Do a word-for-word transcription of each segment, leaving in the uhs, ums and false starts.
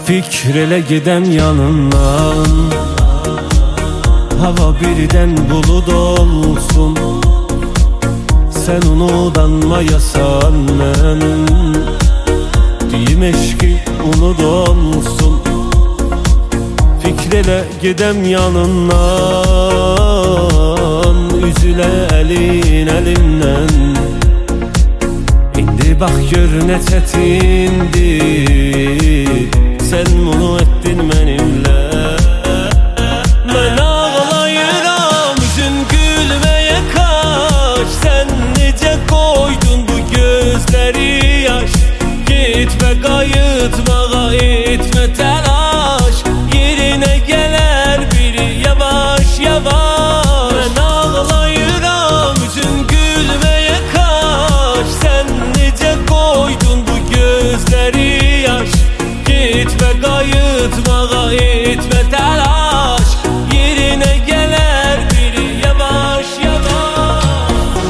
Fikr elə gedəm yanından, hava birdən bulud olsun. Sen unudanmayasan mən deyim eşki unut olsun. Fikr elə gedəm yanından, üzülə əlin əlimdən. İndi bax gör nə çətindir, sen bunu ettin mənimlə. Mən ağlayıram, üzün gülməyə kaç. Sen necə qoydun bu gözləri yaş. Gitmə qayıtmağa etmə təlaş, yerine gələr biri yavaş yavaş. Mən ağlayıram, üzün gülməyə kaç. Sen necə qoydun bu gözləri yaş. Gitmə qayıtmağa etmə təlaş, yerine gələr biri yavaş yavaş.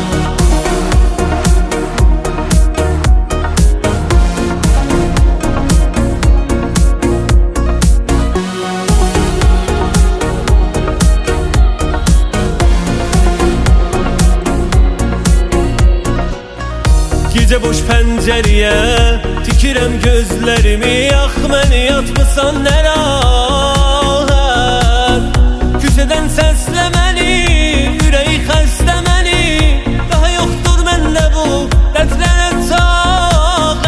Gecə boş pəncəriyə tikirəm gözlərimi. Yax məni yatmısan nə rahat. Küçədən səslə məni, ürəyi xəstə məni. Daha yoxdur məndə bu dərdlərə taqət.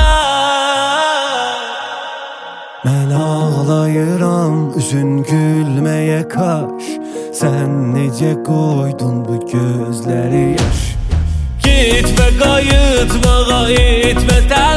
Mən ağlayıram, üzün gülməyə kaş. Sən necə qoydun bu gözləri yaş. Gitmə qayıtmağa etmə təlaş.